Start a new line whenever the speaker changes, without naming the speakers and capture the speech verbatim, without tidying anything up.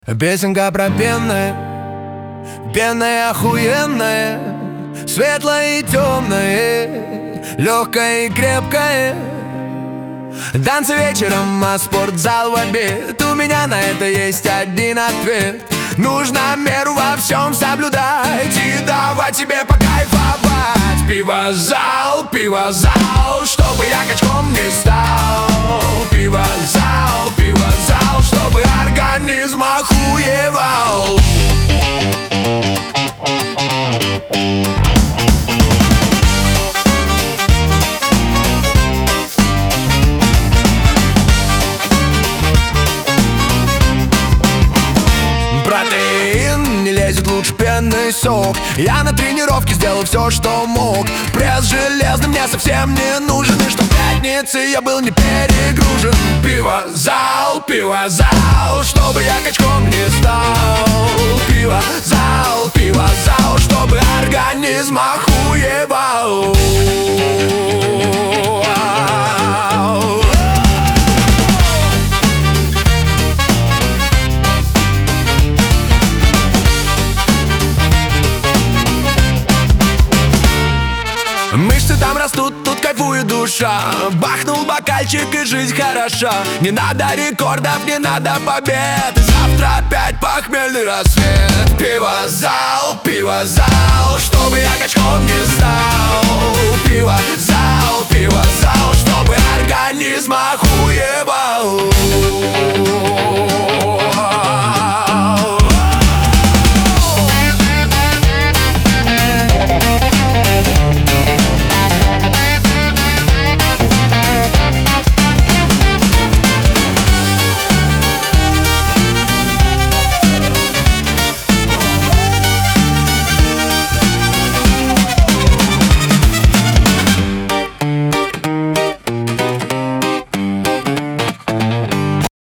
Песенка про пенное, пенное охуенное, светлое и темное, легкое и крепкое. Танцы вечером, а спортзал в обед. У меня на это есть один ответ: нужно меру во всем соблюдать и давать себе покайфовать. Пиво-зал, пиво-зал, чтобы я качком не стал. Пиво-зал, пиво-зал, чтобы организм охуевал. Протеин не лезет, лучше пенный сок. Я на тренировке сделал все, что мог. Пресс железный мне совсем не нужен, и что в пятнице я был не перегружен. Пиво-зал, пиво-зал, чтобы я качком не стал. Пиво-зал, пиво-зал, чтобы организм охуевал. Мышцы там растут, тут кайфует душа. Бахнул бокальчик и жизнь хороша. Не надо рекордов, не надо побед. И завтра опять похмельный рассвет. Пиво-зал, пиво-зал, чтобы я качком не стал. Пиво-зал, пиво-зал, чтобы организм охуевал.